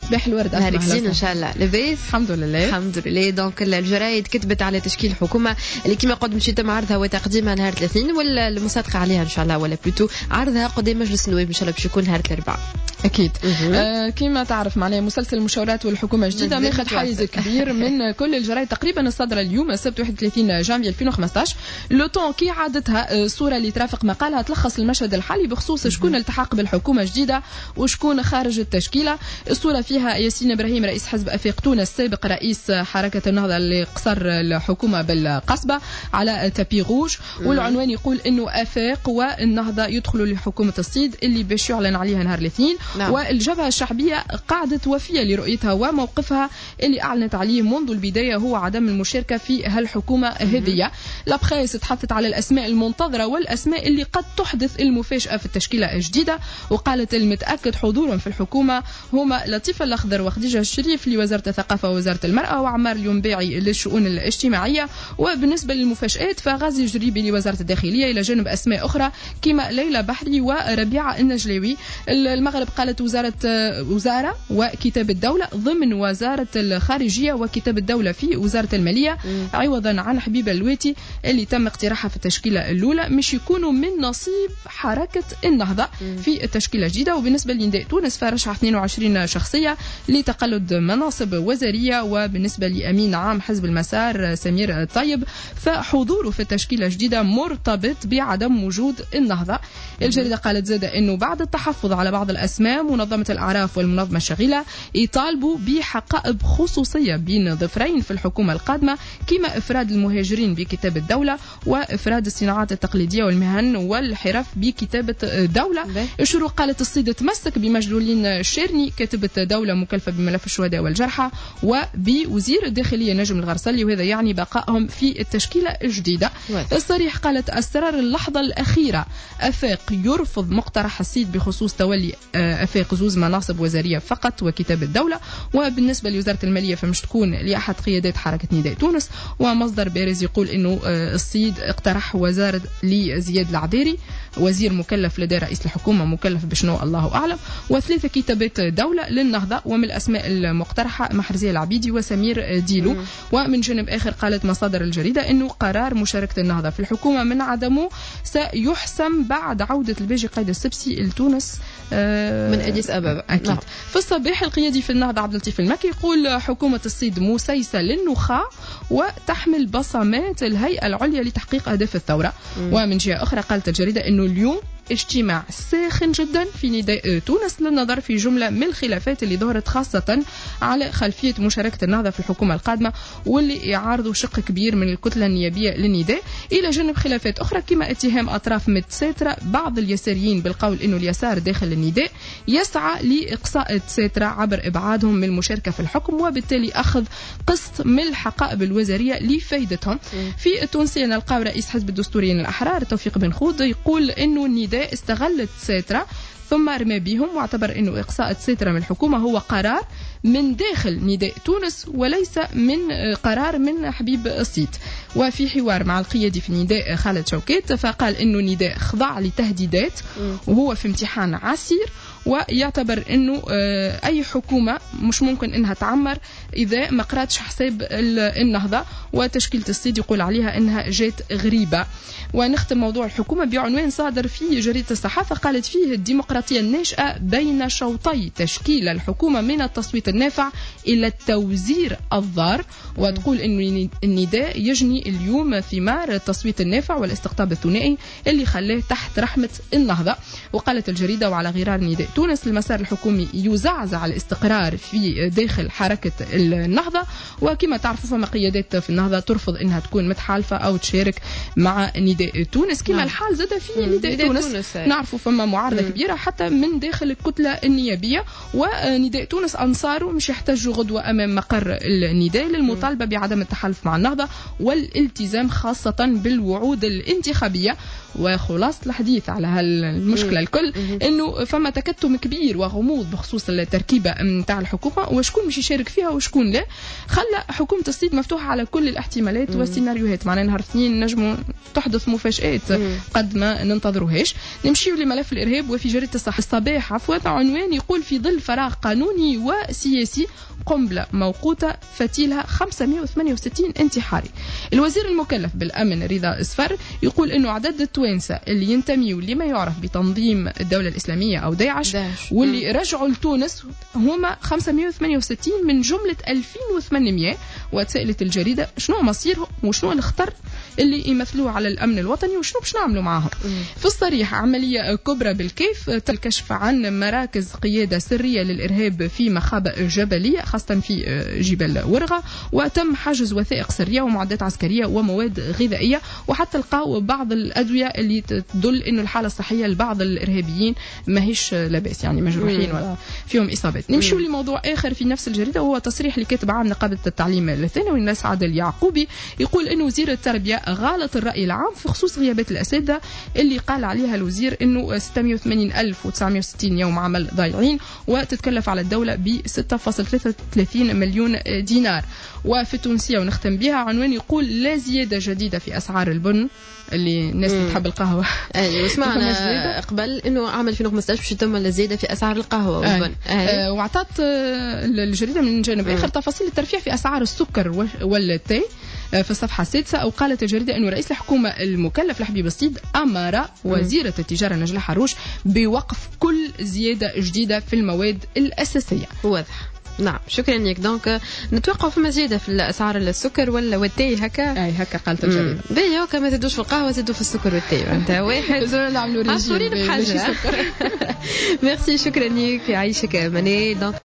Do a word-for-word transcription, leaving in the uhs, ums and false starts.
صباح الورد. نهارك زين ان شاء الله. لاباس؟ الحمد لله الحمد لله. دونك الجرايد كتبت على تشكيل حكومه اللي كما قد مشيت معرضها وتقديمها نهار الاثنين ولا المصادقه عليها ان شاء الله ولا بلوتو عرضها قدام مجلس النواب ان شاء الله باش يكون نهار الاربعاء. اكيد. آه كما تعرف معناها مسلسل المشاورات والحكومه الجديده ماخذ حيز كبير من كل الجرايد تقريبا. الصدر اليوم السبت واحد وثلاثين جانفي ألفين وخمسطاش. لو طون كي عادتها الصوره اللي ترافق مقالها تلخص المشهد الحالي بخصوص شكون التحق بالحكومه الجديده وشكون خارج التشكيله. الصوره فيها ياسين ابراهيم رئيس حزب افاق تونس سابق رئيس حركه النهضه اللي قصر الحكومه بالقصبه على تابي روج، والعنوان يقول انه افاق والنهضه يدخلوا لحكومه الصيد اللي باش يعلن عليها نهار الاثنين. نعم. والجبهه الشعبيه قعدت وفيه لرؤيتها وموقفها اللي اعلنت عليه منذ البدايه هو عدم المشاركه في هالحكومه هذه. لا بريس تحدثت على الاسماء المنتظره والاسماء اللي قد تحدث المفاجاه في التشكيله الجديده، وقالت المتاكد حضورا في الحكومه هما لطيفه الاخضر وخديجه الشريف لوزاره الثقافه ووزاره المراه وعمار الينباعي للشؤون الاجتماعيه. وبالنسبه للمفاجات فغازي جريبي لوزاره الداخليه الى جانب اسماء اخرى كما ليلى بحري وربيعه النجلاوي. المغرب قالت وزاره وزاره وكتاب الدوله ضمن وزاره الخارجيه وكتاب الدوله في وزاره الماليه م. عوضا عن حبيبه الواتي اللي تم اقتراحها في التشكيله الاولى مش يكونوا من نصيب حركه النهضه م. في التشكيله الجديده. وبالنسبه لنداء تونس فرشح اثنين وعشرين شخصيه لتقلد مناصب وزاريه. وبالنسبه لامين عام حزب المسار سمير الطيب فحضوره في التشكيله الجديده مرتبط بعدم وجود النهضه. الجريده قالت زاده انه بعد التحفظ على بعض الاسماء منظمه الاعراف والمنظمه الشغيله يطالبوا بحقائب خصوصيه بين ضفرين في الحكومه القادمه كما افراد المهاجرين بكتاب الدوله وافراد الصناعات التقليديه والمهن والحرف بكتابه الدوله. الشروق قالت الصيد تمسك بمجدولين الشيرني كاتبه دوله مكلفه بملف الشهداء والجرحى وبوزير الداخليه نجم الغرسلي وهذا يعني بقائهم في التشكيله الجديده. الصريح قالت اسرار اللحظه الاخيره افاق يرفض مقترح الصيد بخصوص تولي افاق زوز مناصب وزاريه فقط وكتاب الدوله. وبالنسبه لوزاره الماليه فمش تكون لاحد قيادات حركه نداء تونس. ومصدر بارز يقول انه الصيد اقترح وزاره لزياد العذيري وزير مكلف لدى رئيس الحكومه مكلف بشنو الله اعلم. وثلاثه كتابات دوله للنهضه ومن الاسماء المقترحه محرزيه العبيدي وسمير ديلو. م. ومن جانب اخر قالت مصادر الجريده انه قرار مشاركه النهضه في الحكومه من عدمه سيحسم بعد عوده الباجي قايد السبسي لتونس آه من اديس ابابا. اكيد. نعم. في الصباح القيادي في النهضه عبد اللطيف المكي يقول حكومه الصيد مسيسه للنخاع وتحمل بصمات الهيئه العليا لتحقيق اهداف الثوره. م. ومن جهه اخرى قالت الجريده انه اليوم اجتماع ساخن جدا في نداء تونس للنظر في جملة من الخلافات اللي ظهرت خاصة على خلفية مشاركة النهضة في الحكومة القادمة واللي يعارضوا شق كبير من الكتلة النيابية للنداء إلى جانب خلافات أخرى كما اتهام أطراف متساترة بعض اليساريين بالقول إنه اليسار داخل النداء يسعى لإقصاء تساترة عبر إبعادهم من المشاركة في الحكم وبالتالي أخذ قسط من الحقائب الوزارية لفائدتهم. في التونسية نلقى رئيس حزب الدستوريين الأحرار توفيق بن خوض يقول إنه النداء استغلت ساترة ثم رمى بهم واعتبر أنه إقصاء ساترة من الحكومة هو قرار من داخل نداء تونس وليس من قرار من حبيب الصيد. وفي حوار مع القيادي في النداء خالد شوكات فقال أنه النداء خضع لتهديدات وهو في امتحان عسير ويعتبر أنه أي حكومة مش ممكن أنها تعمر إذا ما قرأتش حساب النهضة وتشكيلة الصيد يقول عليها أنها جات غريبة. ونختم موضوع الحكومة بعنوان صادر في جريدة الصحافة قالت فيه الديمقراطية الناشئة بين شوطي تشكيل الحكومة من التصويت النافع إلى التوزير الضار. وتقول أن النداء يجني اليوم ثمار التصويت النافع والاستقطاب الثنائي اللي خلاه تحت رحمة النهضة. وقالت الجريدة وعلى غرار نداء تونس المسار الحكومي يزعزع الاستقرار في داخل حركة النهضة. وكما تعرفوا فما قيادات في النهضة ترفض أنها تكون متحالفة أو تشارك مع نداء تونس كما نعم. الحال زاد في نداء تونس, تونس نعرفوا فما معارضة مم. كبيرة حتى من داخل الكتلة النيابية. ونداء تونس أنصاره مش يحتاجوا غدوة أمام مقر النداء للمطالبة بعدم التحالف مع النهضة والالتزام خاصة بالوعود الانتخابية. وخلاصة الحديث على هالمشكلة الكل انه فما تكتم كبير وغموض بخصوص التركيبة نتاع الحكومة وشكون مش يشارك فيها وشكون لا. خلى حكومة الصيد مفتوحة على كل الاحتمالات مم. والسيناريوهات. معناها نهار اثنين نجموا تحدث مفاجآت قد ما ننتظروهاش. نمشيو لملف الإرهاب وفي جريدة الصحة الصباح عفوا عنوان يقول في ظل فراغ قانوني وسياسي قنبلة موقوتة فتيلها خمسمائة وثمانية وستين انتحاري. الوزير المكلف بالأمن رضا إسفر يقول إنه عدد التوانسة اللي ينتميوا لما يعرف بتنظيم الدولة الإسلامية أو داعش, داعش. واللي رجعوا لتونس هما خمسمائة وثمانية وستين من جملة ألفين وثمانمائة. وتسألت الجريدة شنو مصيرهم وشنو الخطر اللي يمثلوه على الأمن الوطني وشنو باش نعملوا معاهم. في الصريح عملية كبرى بالكيف الكشف عن مراكز قيادة سرية للإرهاب في مخابئ جبلية خاصة في جبل ورغة, وتم حجز وثائق سرية ومعدات عسكرية ومواد غذائية, وحتى لقاو بعض الأدوية اللي تدل إنه الحالة الصحية لبعض الإرهابيين ماهيش لاباس, يعني مجروحين ولا فيهم إصابات. نمشوا لموضوع آخر في نفس الجريدة وهو تصريح لكاتب عام نقابة التعليم الثانوي الناس عادل يعقوبي, يقول إنه وزير التربية غالط الرأي العام في خصوص غيابات الأساتذة اللي قال عليها الوزير إنه ستمائة وثمانين ألف وتسعمائة وستين يوم عمل ضايعين وتتكلف على الدولة ب ستة فاصلة ثلاثة وثلاثين مليون دينار. وفي التونسية ونختم بها عنوان يقول لا زيادة جديدة في أسعار البن, اللي الناس اللي تحب القهوة. أي وسمعنا قبل إنه عام ألفين وخمسطاش باش يتم الزيادة في أسعار القهوة والبن. آه وعطت الجريدة من جانب آخر تفاصيل الترفيع في أسعار السكر والتي في الصفحة السادسة. أو قالت الجريدة أنه رئيس الحكومة المكلف لحبيب الصيد أمر وزيرة التجارة نجلاء حروش بوقف كل زيادة جديدة في المواد الأساسية. واضح. نعم شكرا لك. دونك نتوقع في مزيدة في الأسعار السكر ولا والتاي هكا. أي هكا قالت الجريدة. بيا هكا ما زادوش في القهوة زادوا في السكر والتاي. أنت واحد. زادوا نعملوا ريجيم. عصورين بحاجة. ميرسي شكرا لك يعيشك منى.